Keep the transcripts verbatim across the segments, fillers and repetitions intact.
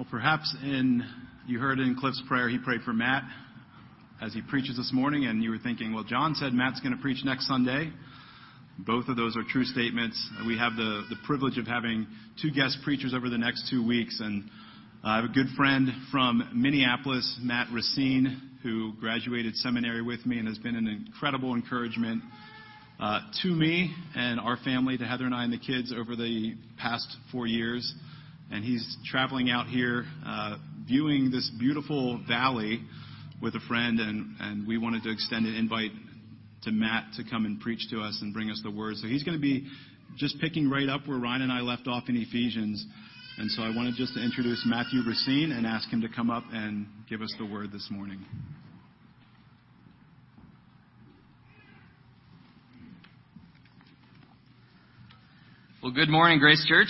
Well, perhaps in you heard in Cliff's prayer, he prayed for Matt as he preaches this morning, and you were thinking, well, John said Matt's going to preach next Sunday. Both of those are true statements. We have the, the privilege of having two guest preachers over the next two weeks, and I have a good friend from Minneapolis, Matt Racine, who graduated seminary with me and has been an incredible encouragement uh, to me and our family, to Heather and I and the kids over the past four years. And he's traveling out here, uh, viewing this beautiful valley with a friend, and, and we wanted to extend an invite to Matt to come and preach to us and bring us the word. So he's going to be just picking right up where Ryan and I left off in Ephesians. And so I wanted just to introduce Matthew Racine and ask him to come up and give us the word this morning. Well, good morning, Grace Church.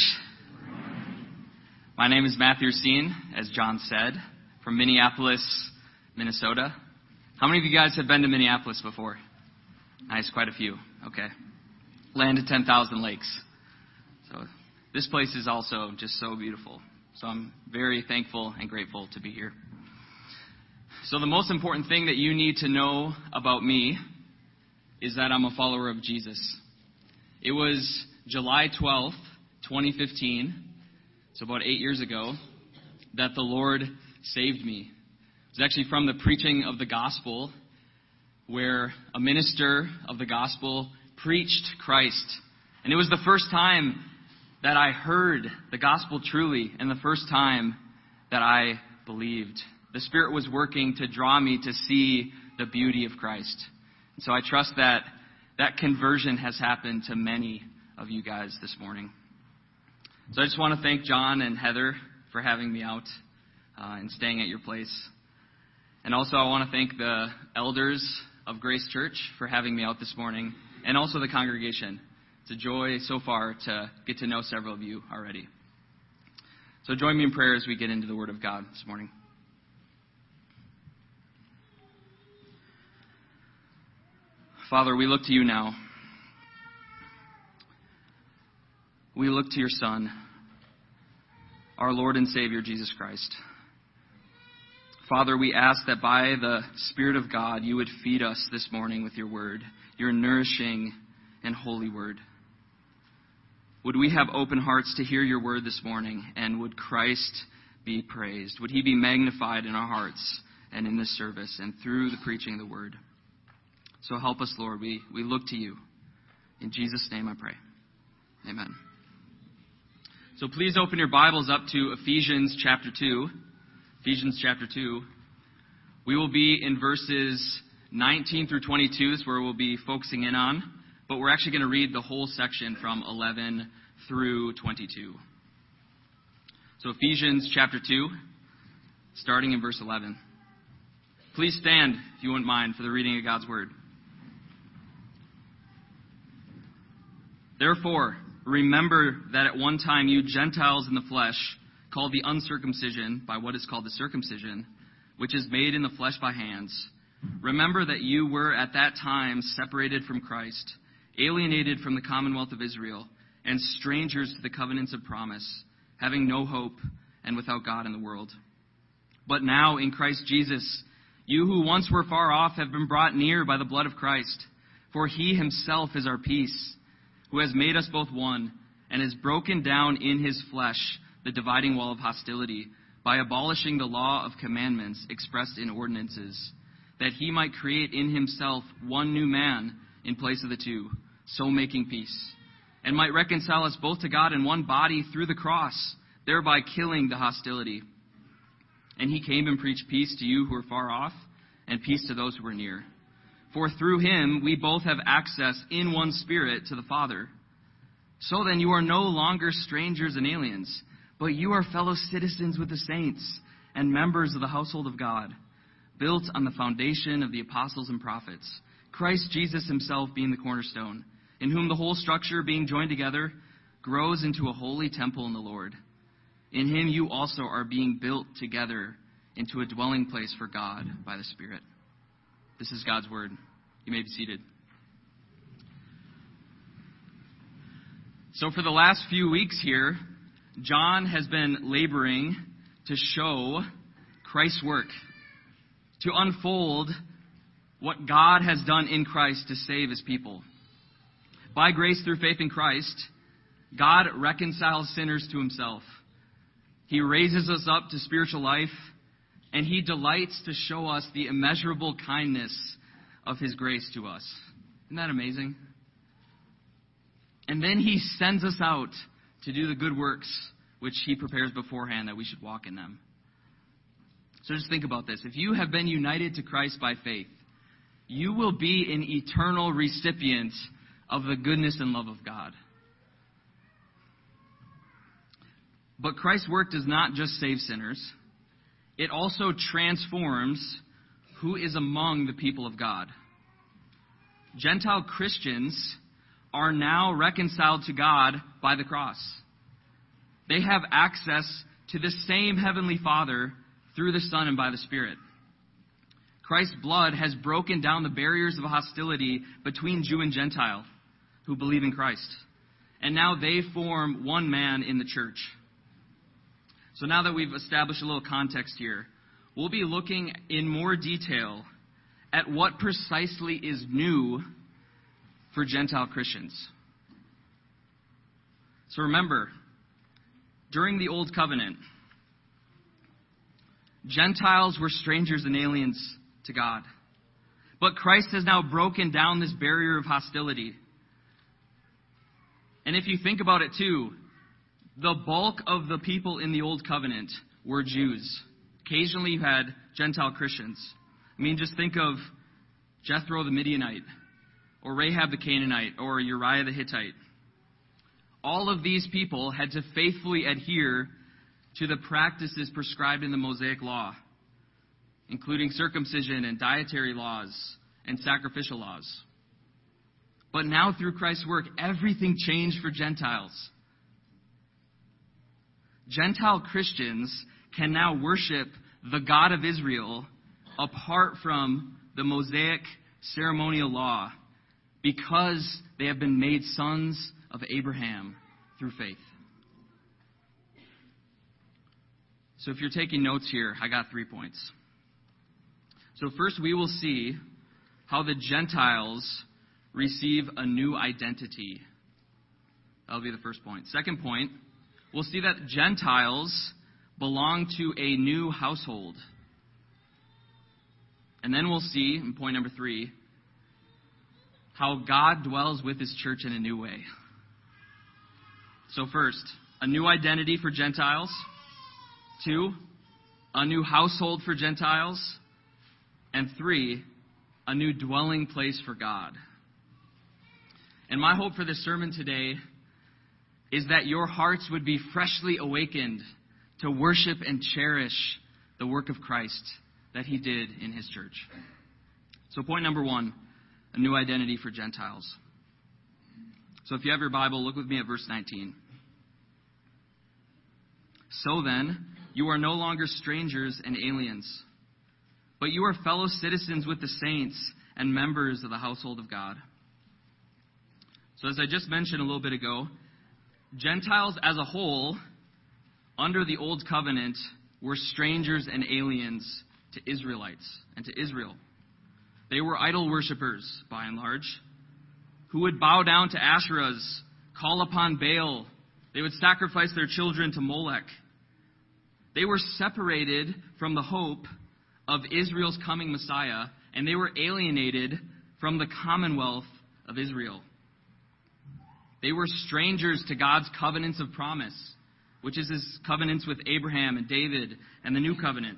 My name is Matthew Racine, as John said, from Minneapolis, Minnesota. How many of you guys have been to Minneapolis before? Nice, quite a few. Okay. Land of ten thousand lakes. So this place is also just so beautiful. So I'm very thankful and grateful to be here. So the most important thing that you need to know about me is that I'm a follower of Jesus. It was July twelfth, twenty fifteen, so about eight years ago, that the Lord saved me. It was actually from the preaching of the gospel, where a minister of the gospel preached Christ. And it was the first time that I heard the gospel truly, and the first time that I believed. The Spirit was working to draw me to see the beauty of Christ. And so I trust that that conversion has happened to many of you guys this morning. So I just want to thank John and Heather for having me out uh, and staying at your place. And also I want to thank the elders of Grace Church for having me out this morning, and also the congregation. It's a joy so far to get to know several of you already. So join me in prayer as we get into the Word of God this morning. Father, we look to you now. We look to your Son, our Lord and Savior, Jesus Christ. Father, we ask that by the Spirit of God, you would feed us this morning with your word, your nourishing and holy word. Would we have open hearts to hear your word this morning, and would Christ be praised? Would he be magnified in our hearts and in this service and through the preaching of the word? So help us, Lord. We, we look to you. In Jesus' name I pray. Amen. So please open your Bibles up to Ephesians chapter two. Ephesians chapter two. We will be in verses nineteen through twenty-two. Is where we'll be focusing in on. But we're actually going to read the whole section from eleven through twenty-two. So Ephesians chapter two, starting in verse eleven. Please stand, if you wouldn't mind, for the reading of God's word. Therefore, remember that at one time you Gentiles in the flesh, called the uncircumcision by what is called the circumcision, which is made in the flesh by hands. Remember that you were at that time separated from Christ, alienated from the commonwealth of Israel, and strangers to the covenants of promise, having no hope and without God in the world. But now in Christ Jesus, you who once were far off have been brought near by the blood of Christ, for he himself is our peace, who has made us both one, and has broken down in his flesh the dividing wall of hostility, by abolishing the law of commandments expressed in ordinances, that he might create in himself one new man in place of the two, so making peace, and might reconcile us both to God in one body through the cross, thereby killing the hostility. And he came and preached peace to you who are far off, and peace to those who are near. For through him we both have access in one Spirit to the Father. So then you are no longer strangers and aliens, but you are fellow citizens with the saints and members of the household of God, built on the foundation of the apostles and prophets, Christ Jesus himself being the cornerstone, in whom the whole structure, being joined together, grows into a holy temple in the Lord. In him you also are being built together into a dwelling place for God by the Spirit. This is God's word. You may be seated. So for the last few weeks here, John has been laboring to show Christ's work, to unfold what God has done in Christ to save his people. By grace through faith in Christ, God reconciles sinners to himself. He raises us up to spiritual life, and he delights to show us the immeasurable kindness of his grace to us. Isn't that amazing? And then he sends us out to do the good works which he prepares beforehand that we should walk in them. So just think about this. If you have been united to Christ by faith, you will be an eternal recipient of the goodness and love of God. But Christ's work does not just save sinners. It also transforms who is among the people of God. Gentile Christians are now reconciled to God by the cross. They have access to the same Heavenly Father through the Son and by the Spirit. Christ's blood has broken down the barriers of hostility between Jew and Gentile who believe in Christ. And now they form one man in the church. So now that we've established a little context here, we'll be looking in more detail at what precisely is new for Gentile Christians. So remember, during the Old Covenant, Gentiles were strangers and aliens to God. But Christ has now broken down this barrier of hostility. And if you think about it too, the bulk of the people in the Old Covenant were Jews. Occasionally you had Gentile Christians. I mean, just think of Jethro the Midianite, or Rahab the Canaanite, or Uriah the Hittite. All of these people had to faithfully adhere to the practices prescribed in the Mosaic Law, including circumcision and dietary laws and sacrificial laws. But now through Christ's work, everything changed for Gentiles. Gentile Christians can now worship the God of Israel apart from the Mosaic ceremonial law because they have been made sons of Abraham through faith. So if you're taking notes here, I got three points. So first we will see how the Gentiles receive a new identity. That'll be the first point. Second point, we'll see that Gentiles belong to a new household. And then we'll see, in point number three, how God dwells with his church in a new way. So first, a new identity for Gentiles. Two, a new household for Gentiles. And three, a new dwelling place for God. And my hope for this sermon today is that your hearts would be freshly awakened to worship and cherish the work of Christ that he did in his church. So point number one, a new identity for Gentiles. So if you have your Bible, look with me at verse nineteen. So then, you are no longer strangers and aliens, but you are fellow citizens with the saints and members of the household of God. So as I just mentioned a little bit ago, Gentiles as a whole, under the Old Covenant, were strangers and aliens to Israelites and to Israel. They were idol worshippers, by and large, who would bow down to Asherahs, call upon Baal. They would sacrifice their children to Molech. They were separated from the hope of Israel's coming Messiah, and they were alienated from the commonwealth of Israel. They were strangers to God's covenants of promise, which is his covenants with Abraham and David and the new covenant.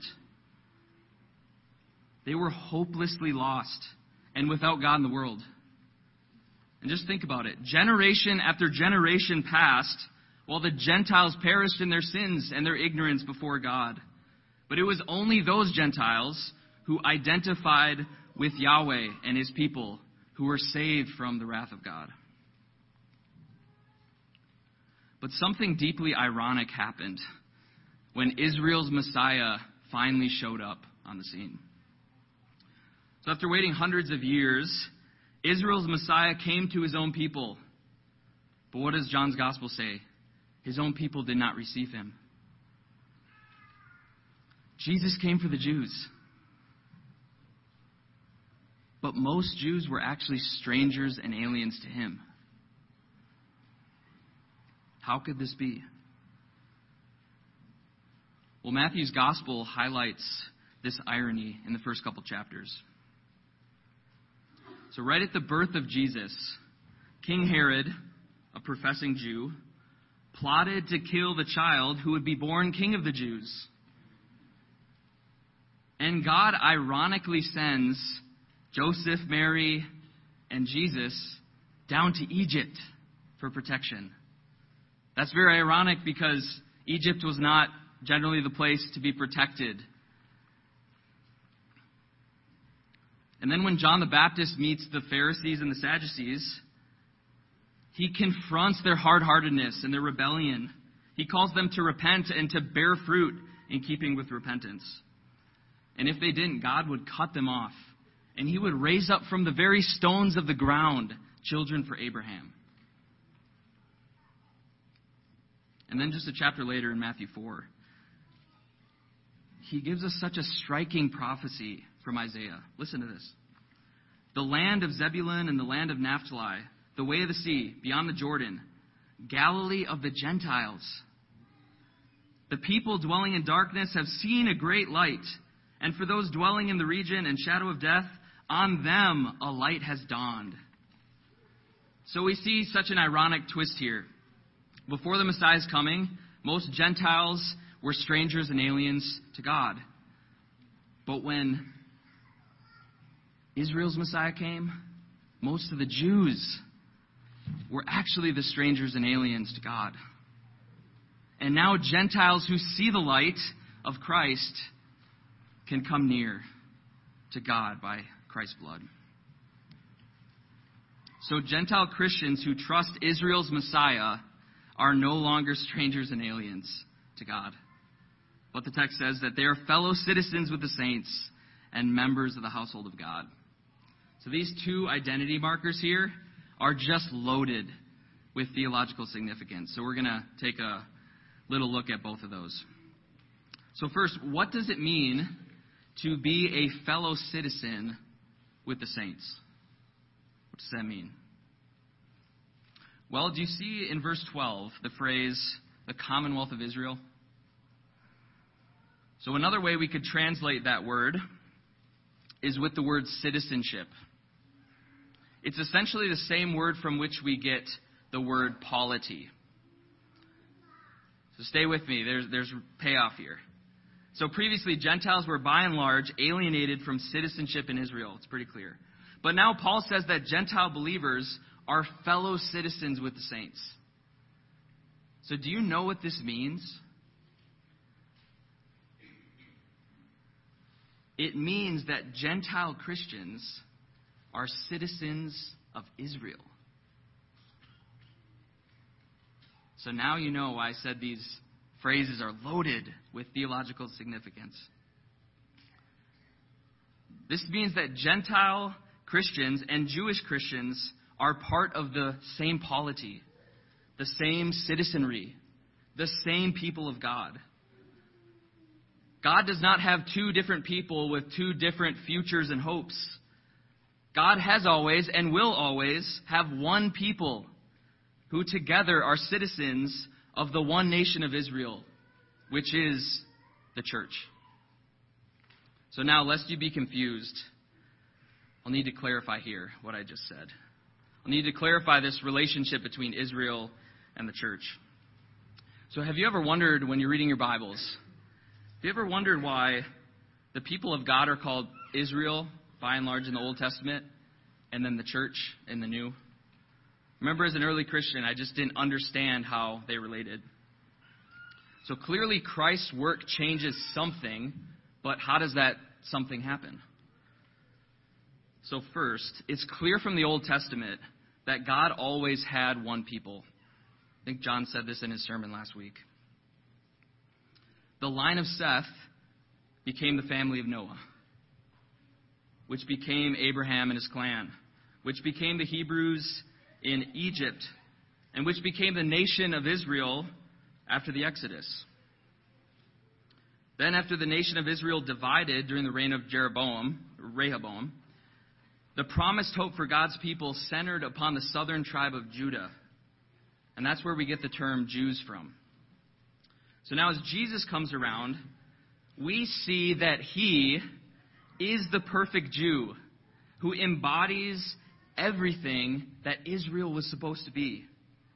They were hopelessly lost and without God in the world. And just think about it. Generation after generation passed while the Gentiles perished in their sins and their ignorance before God. But it was only those Gentiles who identified with Yahweh and his people who were saved from the wrath of God. But something deeply ironic happened when Israel's Messiah finally showed up on the scene. So after waiting hundreds of years, Israel's Messiah came to his own people. But what does John's Gospel say? His own people did not receive him. Jesus came for the Jews. But most Jews were actually strangers and aliens to him. How could this be? Well, Matthew's gospel highlights this irony in the first couple chapters. So right at the birth of Jesus, King Herod, a professing Jew, plotted to kill the child who would be born king of the Jews. And God ironically sends Joseph, Mary, and Jesus down to Egypt for protection. That's very ironic because Egypt was not generally the place to be protected. And then when John the Baptist meets the Pharisees and the Sadducees, he confronts their hard-heartedness and their rebellion. He calls them to repent and to bear fruit in keeping with repentance. And if they didn't, God would cut them off. And he would raise up from the very stones of the ground children for Abraham. And then just a chapter later in Matthew four, he gives us such a striking prophecy from Isaiah. Listen to this. The land of Zebulun and the land of Naphtali, the way of the sea, beyond the Jordan, Galilee of the Gentiles. The people dwelling in darkness have seen a great light, and for those dwelling in the region and shadow of death, on them a light has dawned. So we see such an ironic twist here. Before the Messiah's coming, most Gentiles were strangers and aliens to God. But when Israel's Messiah came, most of the Jews were actually the strangers and aliens to God. And now Gentiles who see the light of Christ can come near to God by Christ's blood. So Gentile Christians who trust Israel's Messiah are no longer strangers and aliens to God. But the text says that they are fellow citizens with the saints and members of the household of God. So these two identity markers here are just loaded with theological significance. So we're going to take a little look at both of those. So first, what does it mean to be a fellow citizen with the saints? What does that mean? Well, do you see in verse twelve the phrase, the Commonwealth of Israel? So another way we could translate that word is with the word citizenship. It's essentially the same word from which we get the word polity. So stay with me. There's, there's payoff here. So previously, Gentiles were by and large alienated from citizenship in Israel. It's pretty clear. But now Paul says that Gentile believers are fellow citizens with the saints. So do you know what this means? It means that Gentile Christians are citizens of Israel. So now you know why I said these phrases are loaded with theological significance. This means that Gentile Christians and Jewish Christians are part of the same polity, the same citizenry, the same people of God. God does not have two different people with two different futures and hopes. God has always and will always have one people who together are citizens of the one nation of Israel, which is the church. So now, lest you be confused, I'll need to clarify here what I just said. I'll need to clarify this relationship between Israel and the church. So have you ever wondered, when you're reading your Bibles, have you ever wondered why the people of God are called Israel, by and large, in the Old Testament, and then the church in the New? Remember, as an early Christian, I just didn't understand how they related. So clearly Christ's work changes something, but how does that something happen? So first, it's clear from the Old Testament that God always had one people. I think John said this in his sermon last week. The line of Seth became the family of Noah, which became Abraham and his clan, which became the Hebrews in Egypt, and which became the nation of Israel after the Exodus. Then after the nation of Israel divided during the reign of Jeroboam, Rehoboam, the promised hope for God's people centered upon the southern tribe of Judah. And that's where we get the term Jews from. So now as Jesus comes around, we see that he is the perfect Jew who embodies everything that Israel was supposed to be.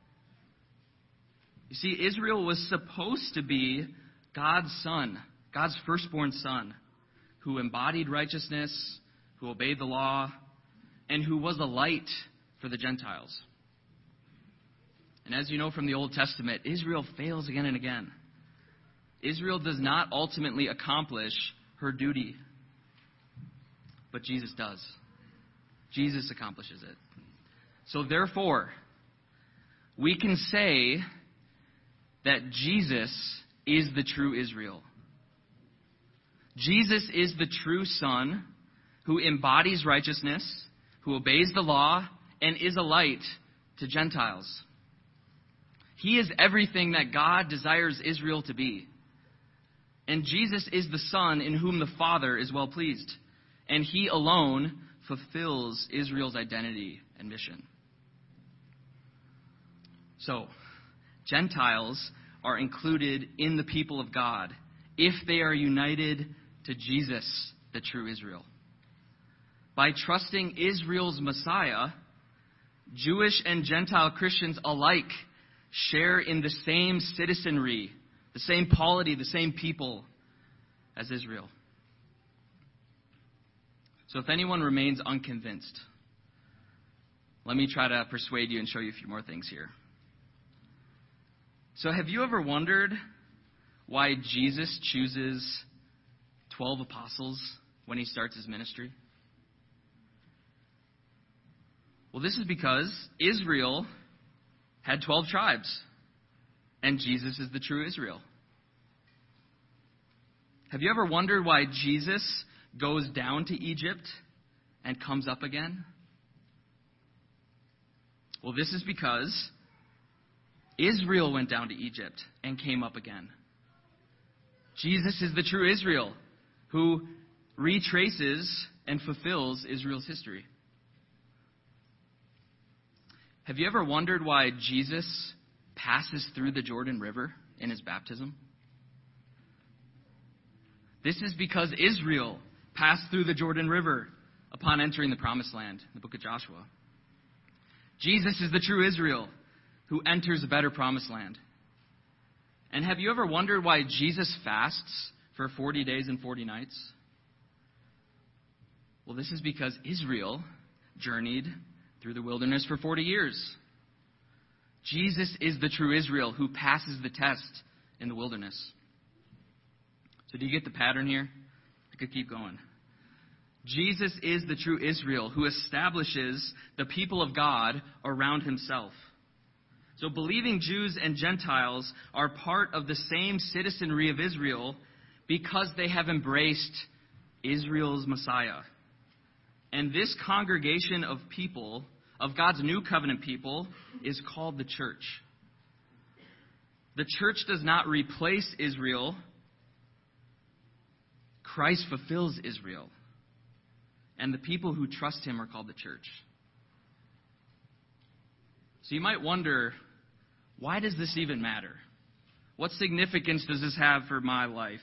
You see, Israel was supposed to be God's son, God's firstborn son, who embodied righteousness, who obeyed the law, and who was a light for the Gentiles. And as you know from the Old Testament, Israel fails again and again. Israel does not ultimately accomplish her duty, but Jesus does. Jesus accomplishes it. So therefore, we can say that Jesus is the true Israel. Jesus is the true Son who embodies righteousness, who obeys the law, and is a light to Gentiles. He is everything that God desires Israel to be. And Jesus is the Son in whom the Father is well pleased. And he alone fulfills Israel's identity and mission. So, Gentiles are included in the people of God if they are united to Jesus, the true Israel. By trusting Israel's Messiah, Jewish and Gentile Christians alike share in the same citizenry, the same polity, the same people as Israel. So if anyone remains unconvinced, let me try to persuade you and show you a few more things here. So have you ever wondered why Jesus chooses twelve apostles when he starts his ministry? Well, this is because Israel had twelve tribes, and Jesus is the true Israel. Have you ever wondered why Jesus goes down to Egypt and comes up again? Well, this is because Israel went down to Egypt and came up again. Jesus is the true Israel who retraces and fulfills Israel's history. Have you ever wondered why Jesus passes through the Jordan River in his baptism? This is because Israel passed through the Jordan River upon entering the Promised Land, the book of Joshua. Jesus is the true Israel who enters a better Promised Land. And have you ever wondered why Jesus fasts for forty days and forty nights? Well, this is because Israel journeyed through the wilderness for forty years. Jesus is the true Israel who passes the test in the wilderness. So do you get the pattern here? I could keep going. Jesus is the true Israel who establishes the people of God around himself. So believing Jews and Gentiles are part of the same citizenry of Israel because they have embraced Israel's Messiah. And this congregation of people, of God's new covenant people, is called the church. The church does not replace Israel. Christ fulfills Israel. And the people who trust him are called the church. So you might wonder, why does this even matter? What significance does this have for my life?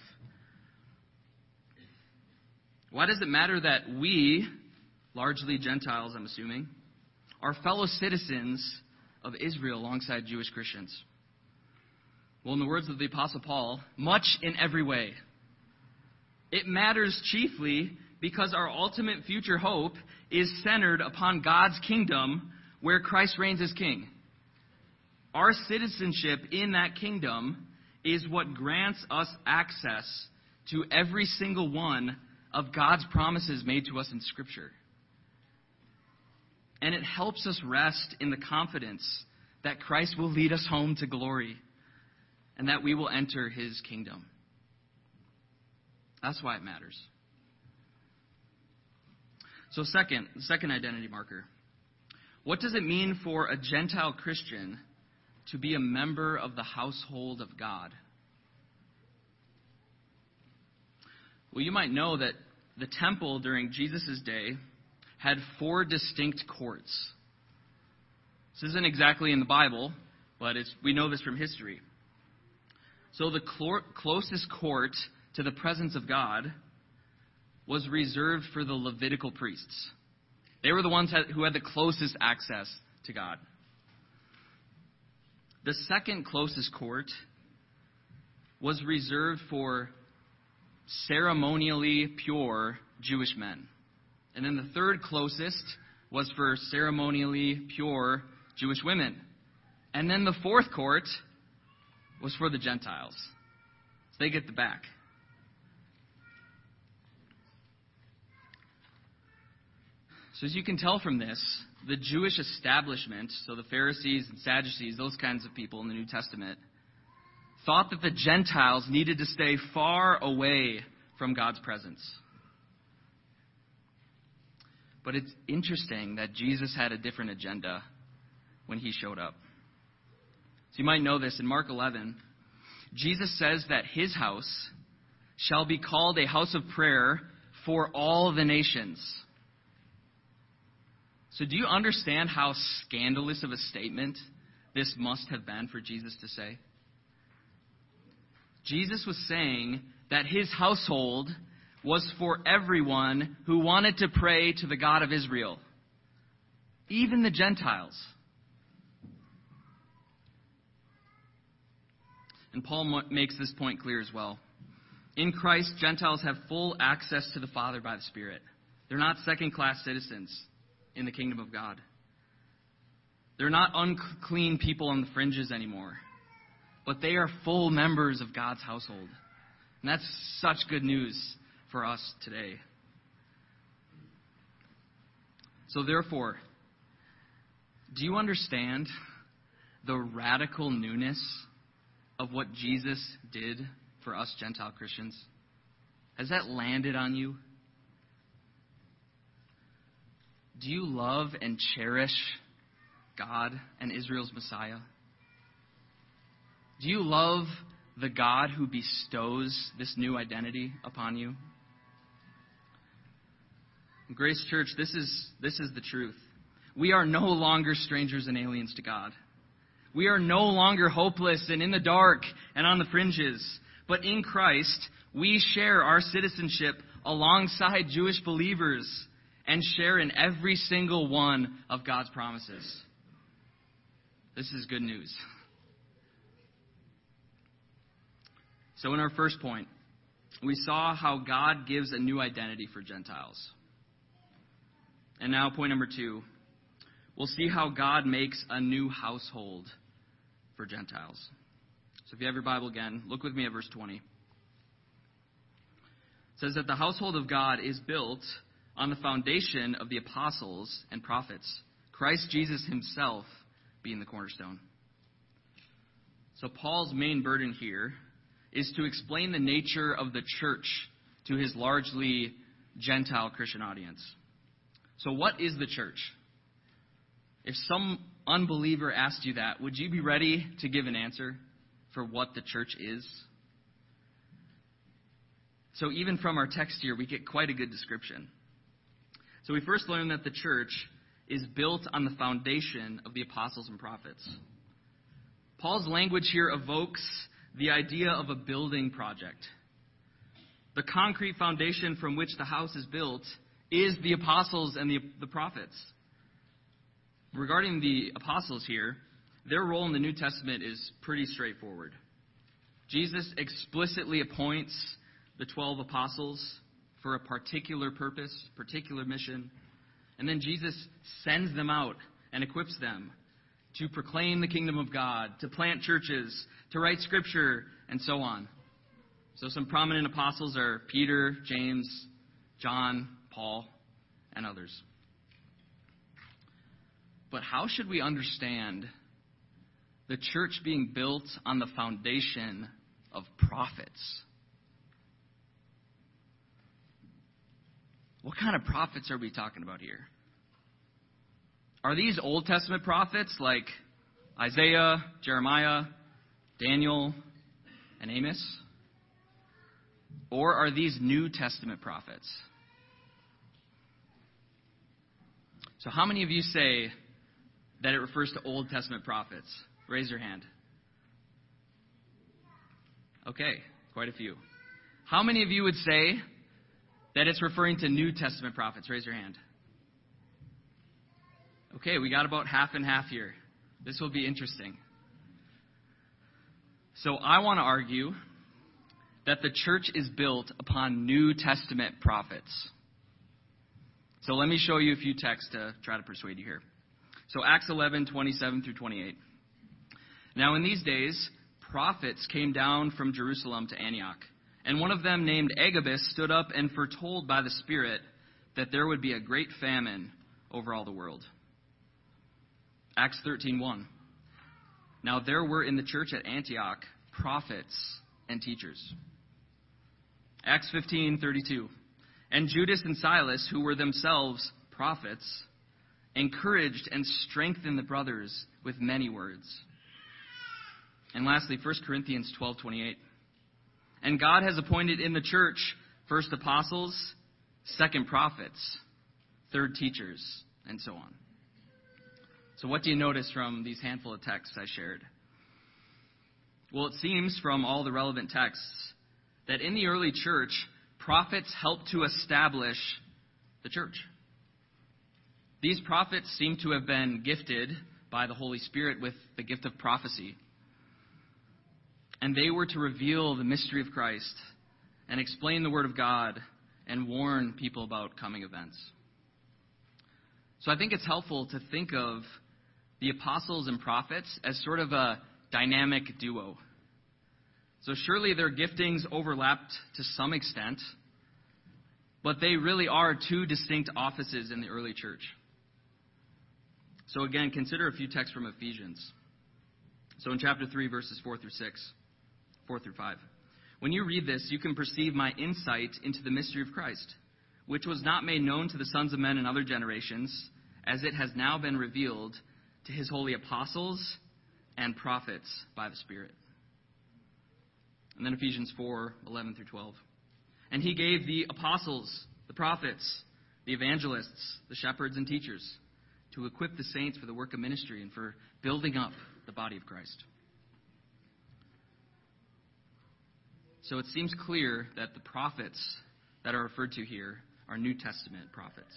Why does it matter that we, largely Gentiles, I'm assuming, are fellow citizens of Israel alongside Jewish Christians? Well, in the words of the Apostle Paul, much in every way. It matters chiefly because our ultimate future hope is centered upon God's kingdom where Christ reigns as king. Our citizenship in that kingdom is what grants us access to every single one of God's promises made to us in Scripture. And it helps us rest in the confidence that Christ will lead us home to glory and that we will enter his kingdom. That's why it matters. So second, the second identity marker. What does it mean for a Gentile Christian to be a member of the household of God? Well, you might know that the temple during Jesus' day had four distinct courts. This isn't exactly in the Bible, but it's, we know this from history. So the clor- closest court to the presence of God was reserved for the Levitical priests. They were the ones that, who had the closest access to God. The second closest court was reserved for ceremonially pure Jewish men. And then the third closest was for ceremonially pure Jewish women. And then the fourth court was for the Gentiles. So they get the back. So as you can tell from this, the Jewish establishment, so the Pharisees and Sadducees, those kinds of people in the New Testament, thought that the Gentiles needed to stay far away from God's presence. But it's interesting that Jesus had a different agenda when he showed up. So you might know this in Mark eleven. Jesus says that his house shall be called a house of prayer for all the nations. So do you understand how scandalous of a statement this must have been for Jesus to say? Jesus was saying that his household was for everyone who wanted to pray to the God of Israel, even the Gentiles. And Paul makes this point clear as well. In Christ, Gentiles have full access to the Father by the Spirit. They're not second-class citizens in the kingdom of God. They're not unclean people on the fringes anymore, but they are full members of God's household. And that's such good news for us today. So therefore, do you understand the radical newness of what Jesus did for us Gentile Christians? Has that landed on you? Do you love and cherish God and Israel's Messiah? Do you love the God who bestows this new identity upon you? Grace Church, this is, this is the truth. We are no longer strangers and aliens to God. We are no longer hopeless and in the dark and on the fringes. But in Christ, we share our citizenship alongside Jewish believers and share in every single one of God's promises. This is good news. So in our first point, we saw how God gives a new identity for Gentiles. And now point number two, we'll see how God makes a new household for Gentiles. So if you have your Bible again, look with me at verse twenty. It says that the household of God is built on the foundation of the apostles and prophets, Christ Jesus himself being the cornerstone. So Paul's main burden here is to explain the nature of the church to his largely Gentile Christian audience. So what is the church? If some unbeliever asked you that, would you be ready to give an answer for what the church is? So even from our text here, we get quite a good description. So we first learn that the church is built on the foundation of the apostles and prophets. Paul's language here evokes the idea of a building project. The concrete foundation from which the house is built is the apostles and the, the prophets. Regarding the apostles here, their role in the New Testament is pretty straightforward. Jesus explicitly appoints the twelve apostles for a particular purpose, particular mission, and then Jesus sends them out and equips them to proclaim the kingdom of God, to plant churches, to write scripture, and so on. So some prominent apostles are Peter, James, John, Paul, and others. But how should we understand the church being built on the foundation of prophets? What kind of prophets are we talking about here? Are these Old Testament prophets like Isaiah, Jeremiah, Daniel, and Amos? Or are these New Testament prophets? So how many of you say that it refers to Old Testament prophets? Raise your hand. Okay, quite a few. How many of you would say that it's referring to New Testament prophets? Raise your hand. Okay, we got about half and half here. This will be interesting. So I want to argue that the church is built upon New Testament prophets. So let me show you a few texts to try to persuade you here. So Acts eleven, twenty-seven through twenty-eight. Now in these days, prophets came down from Jerusalem to Antioch, and one of them named Agabus stood up and foretold by the Spirit that there would be a great famine over all the world. Acts thirteen, one. Now there were in the church at Antioch prophets and teachers. Acts fifteen, thirty-two. And Judas and Silas, who were themselves prophets, encouraged and strengthened the brothers with many words. And lastly, First Corinthians twelve, twenty-eight. And God has appointed in the church first apostles, second prophets, third teachers, and so on. So what do you notice from these handful of texts I shared? Well, it seems from all the relevant texts that in the early church, prophets helped to establish the church. These prophets seem to have been gifted by the Holy Spirit with the gift of prophecy. And they were to reveal the mystery of Christ and explain the Word of God and warn people about coming events. So I think it's helpful to think of the apostles and prophets as sort of a dynamic duo. So surely their giftings overlapped to some extent, but they really are two distinct offices in the early church. So again, consider a few texts from Ephesians. So in chapter three, verses four through six, four through five. When you read this, you can perceive my insight into the mystery of Christ, which was not made known to the sons of men in other generations, as it has now been revealed to his holy apostles and prophets by the Spirit. And then Ephesians four, eleven through twelve. And he gave the apostles, the prophets, the evangelists, the shepherds and teachers to equip the saints for the work of ministry and for building up the body of Christ. So it seems clear that the prophets that are referred to here are New Testament prophets.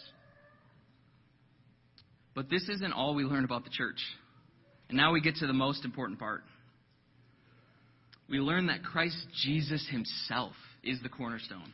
But this isn't all we learn about the church. And now we get to the most important part. We learn that Christ Jesus himself is the cornerstone.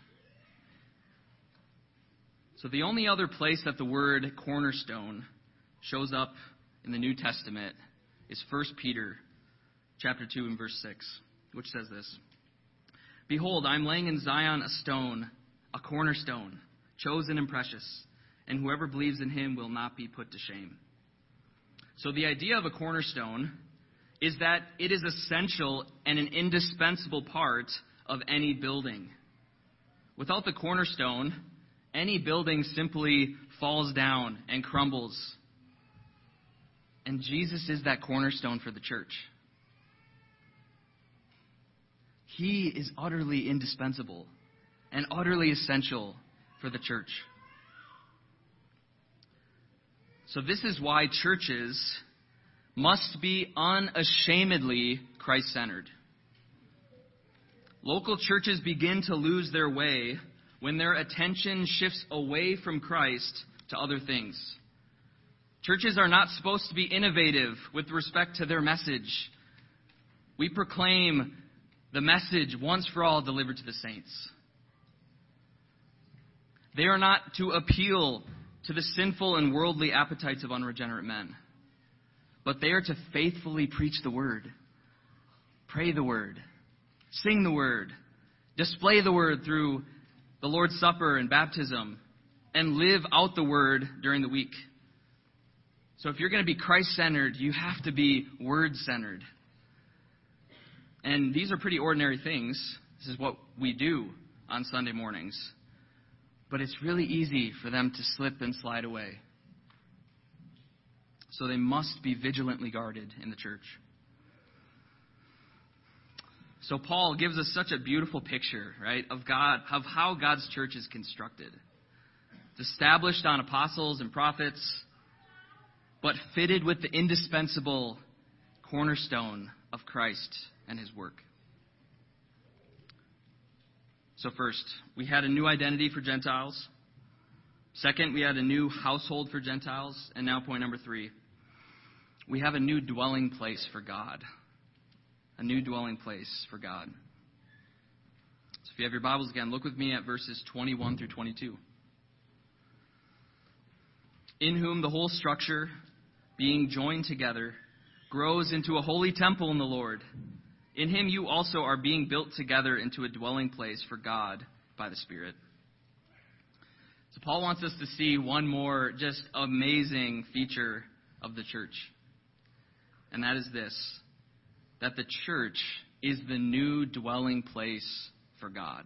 So the only other place that the word cornerstone shows up in the New Testament is First Peter chapter two and verse six, which says this. Behold, I am laying in Zion a stone, a cornerstone, chosen and precious, and whoever believes in him will not be put to shame. So the idea of a cornerstone is that it is essential and an indispensable part of any building. Without the cornerstone, any building simply falls down and crumbles. And Jesus is that cornerstone for the church. He is utterly indispensable and utterly essential for the church. So this is why churches must be unashamedly Christ-centered. Local churches begin to lose their way when their attention shifts away from Christ to other things. Churches are not supposed to be innovative with respect to their message. We proclaim the message once for all delivered to the saints. They are not to appeal to the sinful and worldly appetites of unregenerate men, but they are to faithfully preach the word, pray the word, sing the word, display the word through the Lord's Supper and baptism, and live out the word during the week. So if you're going to be Christ-centered, you have to be word-centered. And these are pretty ordinary things. This is what we do on Sunday mornings. But it's really easy for them to slip and slide away. So they must be vigilantly guarded in the church. So Paul gives us such a beautiful picture, right, of God, of how God's church is constructed. It's established on apostles and prophets, but fitted with the indispensable cornerstone of Christ and his work. So first, we had a new identity for Gentiles. Second, we had a new household for Gentiles. And now point number three, we have a new dwelling place for God. A new dwelling place for God. So if you have your Bibles again, look with me at verses twenty-one through twenty-two. In whom the whole structure, being joined together, grows into a holy temple in the Lord. In him you also are being built together into a dwelling place for God by the Spirit. So Paul wants us to see one more just amazing feature of the church. And that is this, that the church is the new dwelling place for God.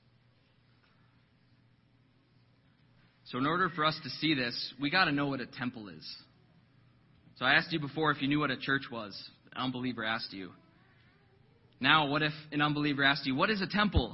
So in order for us to see this, we got to know what a temple is. So I asked you before if you knew what a church was. An unbeliever asked you. Now, what if an unbeliever asked you, what is a temple?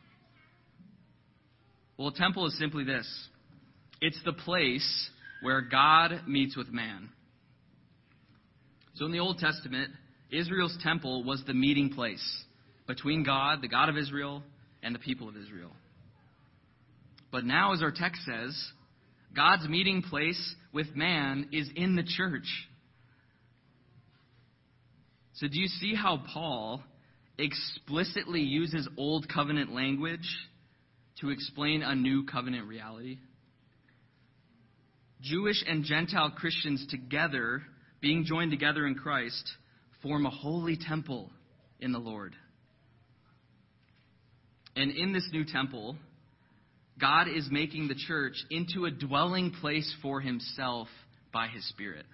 Well, a temple is simply this. It's the place where God meets with man. So in the Old Testament, Israel's temple was the meeting place between God, the God of Israel, and the people of Israel. But now, as our text says, God's meeting place with man is in the church. So do you see how Paul explicitly uses Old Covenant language to explain a new covenant reality? Jewish and Gentile Christians together, being joined together in Christ, form a holy temple in the Lord. And in this new temple, God is making the church into a dwelling place for himself by his Spirit.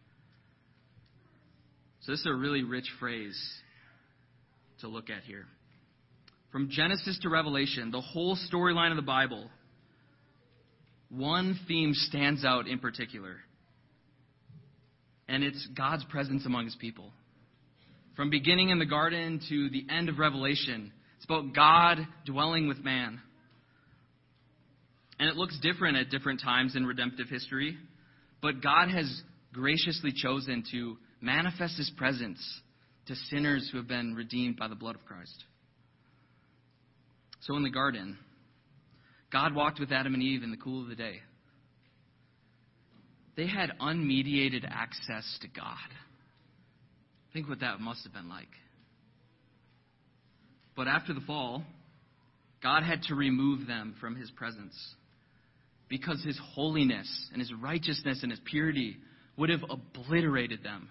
So this is a really rich phrase to look at here. From Genesis to Revelation, the whole storyline of the Bible, one theme stands out in particular. And it's God's presence among his people. From beginning in the garden to the end of Revelation, it's about God dwelling with man. And it looks different at different times in redemptive history, but God has graciously chosen to manifest his presence to sinners who have been redeemed by the blood of Christ. So in the garden, God walked with Adam and Eve in the cool of the day. They had unmediated access to God. Think what that must have been like. But after the fall, God had to remove them from his presence, because his holiness and his righteousness and his purity would have obliterated them.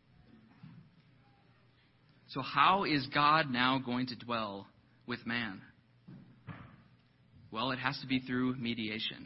So how is God now going to dwell with man? Well, it has to be through mediation.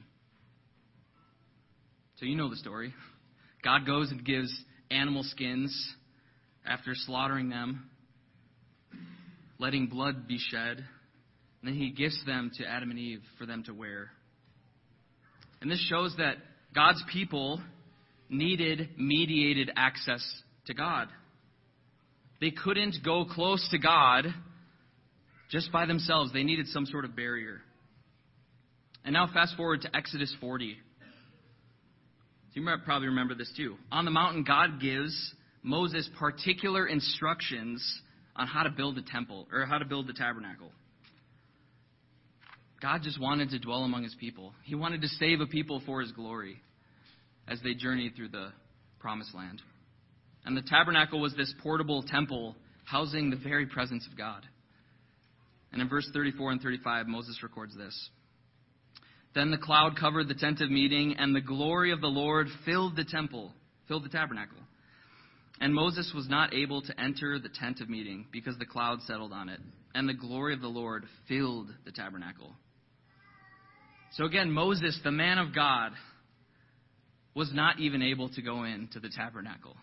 So you know the story. God goes and gives animal skins after slaughtering them, letting blood be shed, and then he gives them to Adam and Eve for them to wear. And this shows that God's people needed mediated access to God. They couldn't go close to God just by themselves. They needed some sort of barrier. And now fast forward to Exodus forty. So you probably remember this too. On the mountain, God gives Moses particular instructions on how to build a temple, or how to build the tabernacle. God just wanted to dwell among his people. He wanted to save a people for his glory as they journeyed through the promised land. And the tabernacle was this portable temple housing the very presence of God. And in verse thirty-four and thirty-five, Moses records this. Then the cloud covered the tent of meeting, and the glory of the Lord filled the temple, filled the tabernacle. And Moses was not able to enter the tent of meeting because the cloud settled on it, and the glory of the Lord filled the tabernacle. So again, Moses, the man of God, was not even able to go into the tabernacle.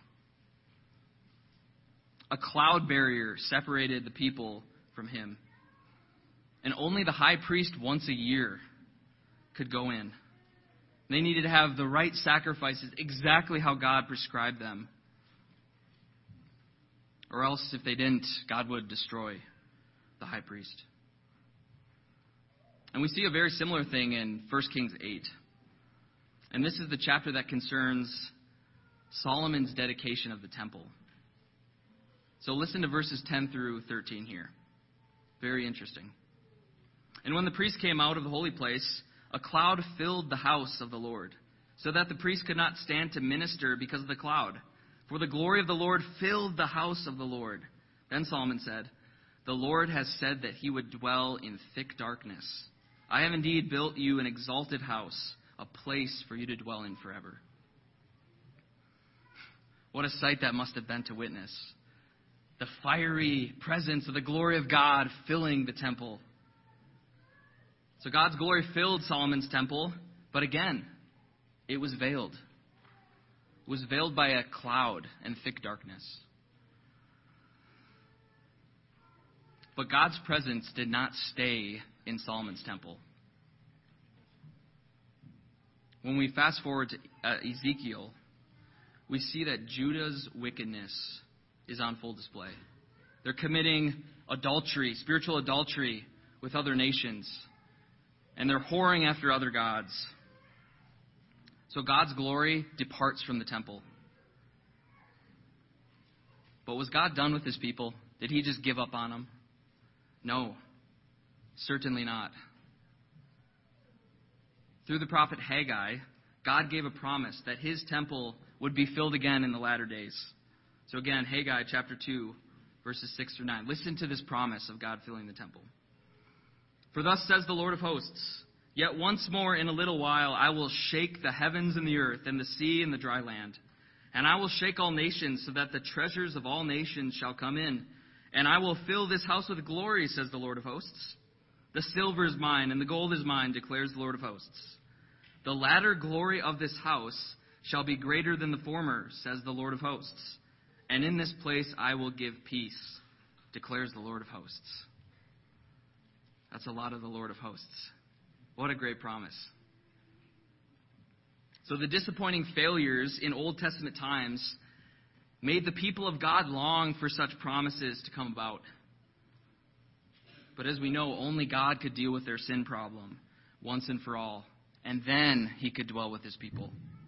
A cloud barrier separated the people from him. And only the high priest once a year could go in. They needed to have the right sacrifices exactly how God prescribed them. Or else, if they didn't, God would destroy the high priest. And we see a very similar thing in First Kings eight. And this is the chapter that concerns Solomon's dedication of the temple. So listen to verses ten through thirteen here. Very interesting. And when the priest came out of the holy place, a cloud filled the house of the Lord, so that the priest could not stand to minister because of the cloud. For the glory of the Lord filled the house of the Lord. Then Solomon said, "The Lord has said that he would dwell in thick darkness. I have indeed built you an exalted house, a place for you to dwell in forever." What a sight that must have been to witness. The fiery presence of the glory of God filling the temple. So God's glory filled Solomon's temple, but again, it was veiled. It was veiled by a cloud and thick darkness. But God's presence did not stay in Solomon's temple. When we fast forward to uh, Ezekiel, we see that Judah's wickedness is on full display. They're committing adultery, spiritual adultery with other nations, and they're whoring after other gods. So God's glory departs from the temple. But was God done with his people? Did he just give up on them? No, certainly not. Through the prophet Haggai, God gave a promise that his temple would be filled again in the latter days. So again, Haggai chapter two, verses six through nine. Listen to this promise of God filling the temple. "For thus says the Lord of hosts, yet once more in a little while I will shake the heavens and the earth and the sea and the dry land. And I will shake all nations so that the treasures of all nations shall come in. And I will fill this house with glory, says the Lord of hosts. The silver is mine and the gold is mine, declares the Lord of hosts. The latter glory of this house shall be greater than the former, says the Lord of hosts. And in this place I will give peace, declares the Lord of hosts." That's a lot of the Lord of hosts. What a great promise. So the disappointing failures in Old Testament times made the people of God long for such promises to come about. But as we know, only God could deal with their sin problem once and for all, and then he could dwell with his people.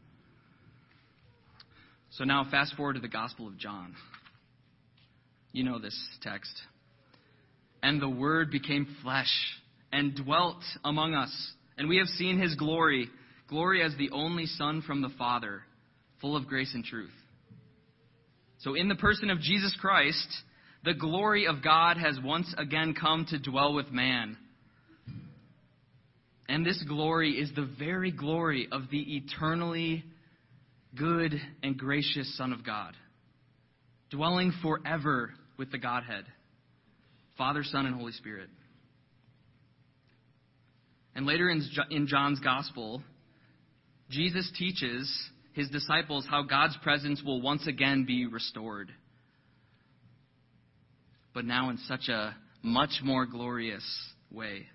So now fast forward to the Gospel of John. You know this text. "And the Word became flesh and dwelt among us, and we have seen his glory, glory as the only Son from the Father, full of grace and truth." So in the person of Jesus Christ, the glory of God has once again come to dwell with man. And this glory is the very glory of the eternally good and gracious Son of God, dwelling forever with the Godhead, Father, Son, and Holy Spirit. And later in John's Gospel, Jesus teaches his disciples how God's presence will once again be restored. But now in such a much more glorious way.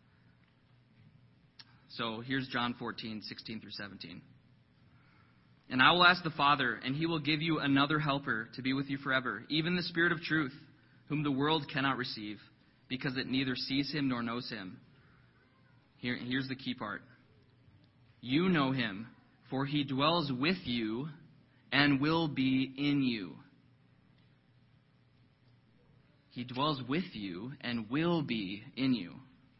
So here's John fourteen, sixteen through seventeen. "And I will ask the Father, and he will give you another helper to be with you forever, even the Spirit of truth, whom the world cannot receive, because it neither sees him nor knows him." Here, here's the key part. "You know him, for he dwells with you and will be in you." He dwells with you and will be in you.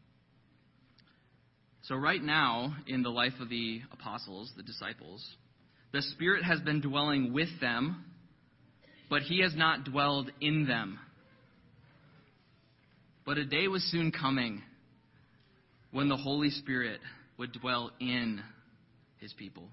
So right now, in the life of the apostles, the disciples, the Spirit has been dwelling with them, but he has not dwelled in them. But a day was soon coming when the Holy Spirit would dwell in his people.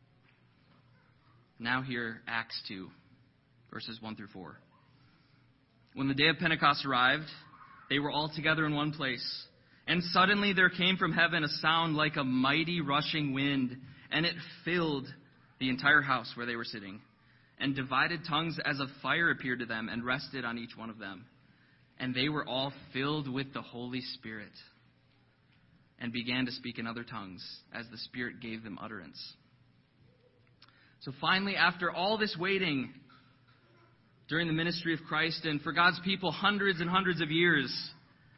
Now hear Acts two, verses one through four. "When the day of Pentecost arrived, they were all together in one place. And suddenly there came from heaven a sound like a mighty rushing wind, and it filled the entire house where they were sitting. And divided tongues as of fire appeared to them and rested on each one of them. And they were all filled with the Holy Spirit and began to speak in other tongues as the Spirit gave them utterance." So finally, after all this waiting during the ministry of Christ and for God's people hundreds and hundreds of years,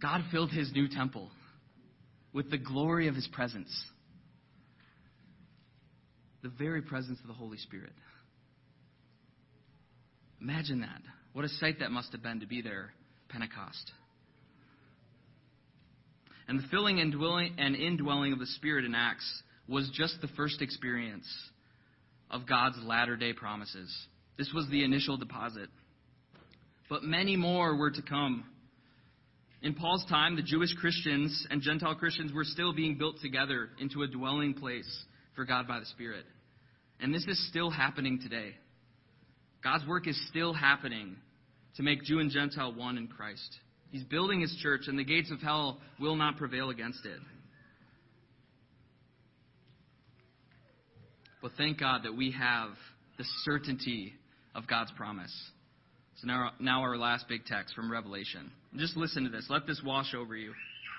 God filled his new temple with the glory of his presence. The very presence of the Holy Spirit. Imagine that. What a sight that must have been to be there, Pentecost. And the filling and dwelling and indwelling of the Spirit in Acts was just the first experience of God's latter-day promises. This was the initial deposit. But many more were to come. In Paul's time, the Jewish Christians and Gentile Christians were still being built together into a dwelling place for God by the Spirit. And this is still happening today. God's work is still happening to make Jew and Gentile one in Christ. He's building his church, and the gates of hell will not prevail against it. But thank God that we have the certainty of God's promise. So now, now our last big text from Revelation. Just listen to this. Let this wash over you.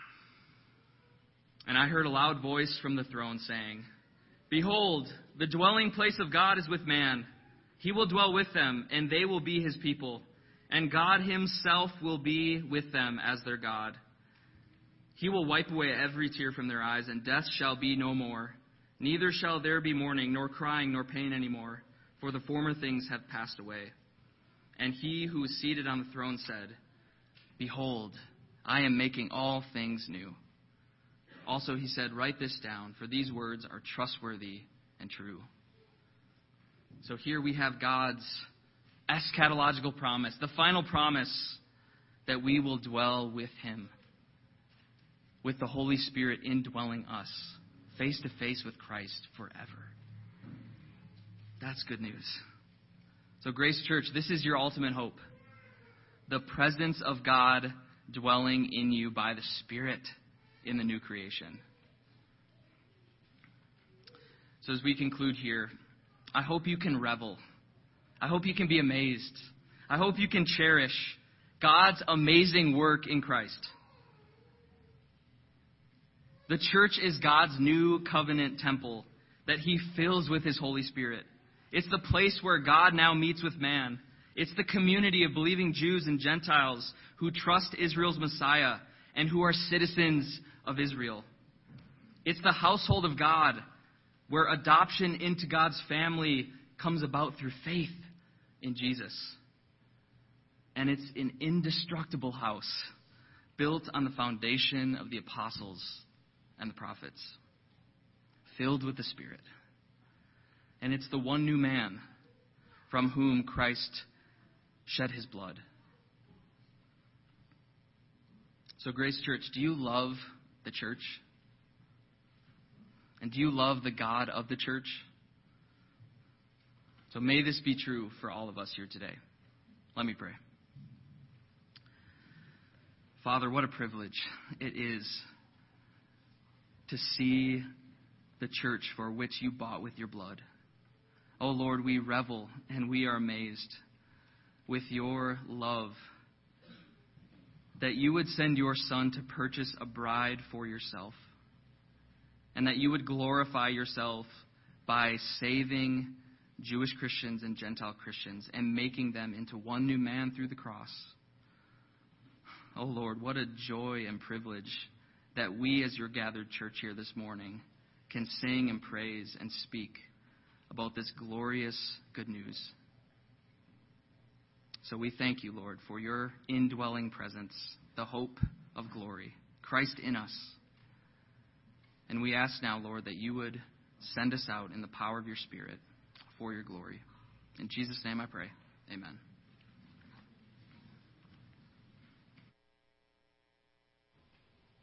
And I heard a loud voice from the throne saying, "Behold, the dwelling place of God is with man. He will dwell with them, and they will be his people. And God himself will be with them as their God. He will wipe away every tear from their eyes, and death shall be no more. Neither shall there be mourning, nor crying, nor pain anymore, for the former things have passed away." And he who was seated on the throne said, "Behold, I am making all things new." Also he said, "Write this down, for these words are trustworthy and true." So here we have God's eschatological promise, the final promise that we will dwell with him, with the Holy Spirit indwelling us, face to face with Christ forever. That's good news. So Grace Church, this is your ultimate hope. The presence of God dwelling in you by the Spirit in the new creation. So as we conclude here, I hope you can revel. I hope you can be amazed. I hope you can cherish God's amazing work in Christ. The church is God's new covenant temple that he fills with his Holy Spirit. It's the place where God now meets with man. It's the community of believing Jews and Gentiles who trust Israel's Messiah and who are citizens of Israel. It's the household of God where adoption into God's family comes about through faith in Jesus. And it's an indestructible house built on the foundation of the apostles and the prophets, filled with the Spirit. And it's the one new man from whom Christ shed his blood. So Grace Church, do you love the church? And do you love the God of the church? So may this be true for all of us here today. Let me pray. Father, what a privilege it is to see the church for which you bought with your blood. Oh Lord, we revel and we are amazed with your love that you would send your Son to purchase a bride for yourself, and that you would glorify yourself by saving Jewish Christians and Gentile Christians and making them into one new man through the cross. Oh Lord, what a joy and privilege that we as your gathered church here this morning can sing and praise and speak about this glorious good news. So we thank you, Lord, for your indwelling presence, the hope of glory, Christ in us. And we ask now, Lord, that you would send us out in the power of your Spirit for your glory. In Jesus' name I pray. Amen.